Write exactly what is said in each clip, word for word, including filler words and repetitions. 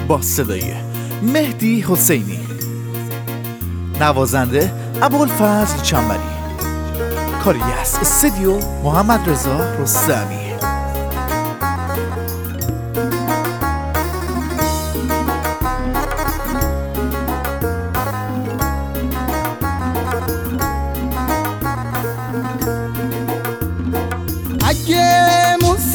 با صدای مهدی حسینی، نوازنده ابوالفضل چنبری، کاری از استودیو محمد رضا رستمی. اگه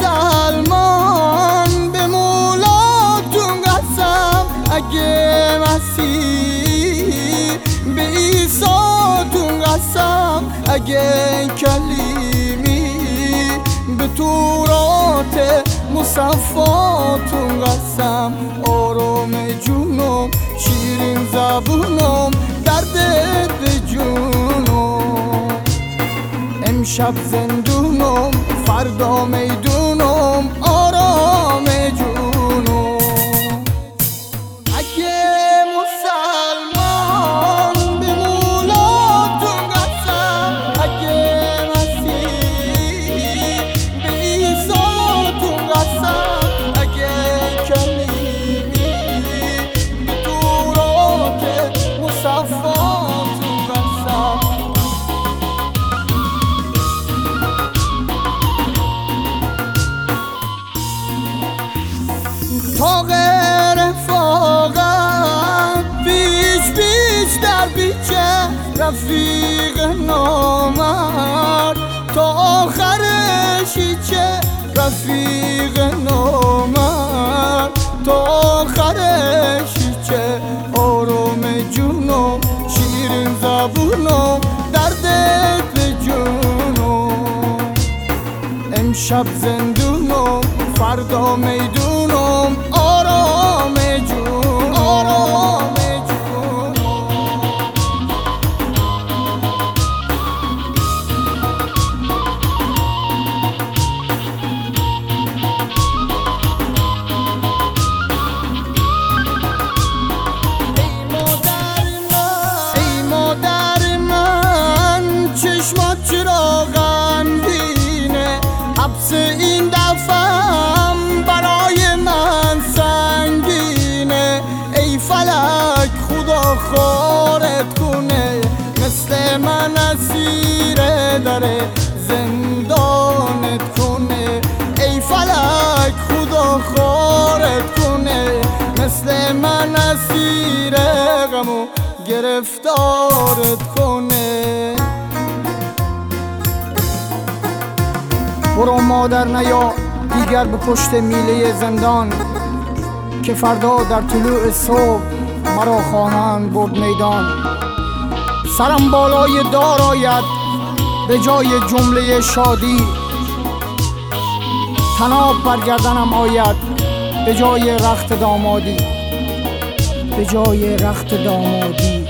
مسلمان به مولاتون قسم، اگه مسیح به عیساتون قسم، اگه کلیمی به تورات مصفاتون قسم، آرام جونم شیرین زبونم درد به جونم، امشب زندونم فردا میدونم آرام جونم. اگه مسلمان به مولاتون قسم، اگه مسیح به عیساتون قسم، اگه کلیمی به تورات مصفاتون قسم، طاق رفاقت بیش بیش در بیچه، رفیق نامرد تا آخرش هیچه، رفیق نامرد تا آخرش هیچه، آرام جونم شیرین زبونم دردت به جونم، امشب زندونم فردا میدونم آرام جون آرام جون. ای مادر من، ای مادر من، چشمات چرا غمگینه، حبس این دفعه برای من سنگینه، ای فلک خدا خارت کنه، مثل من اسیر در زندانت کنه، ای فلک خدا خارت کنه، مثل من اسیر غمو گرفتارت کنه. برو مادر نیا دیگر به پشت میله زندان، که فردا در طلوع صبح مرا خواهند برد میدان، سرم بالای دار آید به جای جمله شادی، طناب برگردنم آید به جای رخت دامادی، به جای رخت دامادی.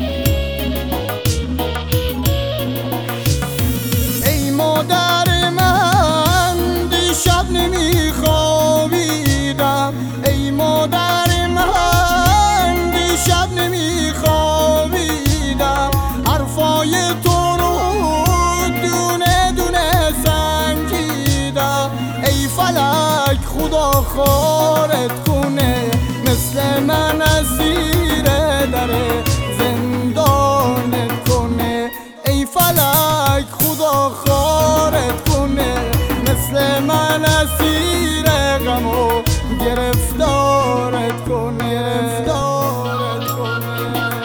ای مادر من دیشب نمیخوابیدم، ای مادر من دیشب نمیخوابیدم، حرفای تو رو دونه دونه سنجیدم، ای فلک خدا خارت کنه، مثل من اسیر در زندانت کنه، ای فلک خدا خارت کنه، مثل من اسیر غمو گرفتارت کنه گرفتارت کنه.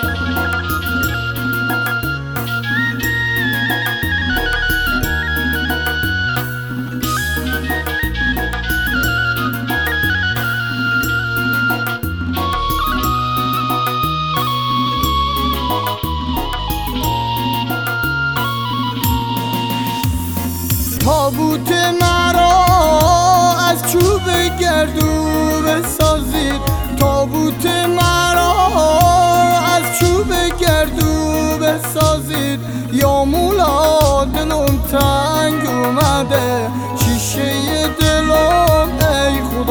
تابوت مرا از چوب گردو بسازید، تابوت مرا از چوب گردو بسازید، یا مولا دلم تنگ اومده، شیشه دلم ای خدا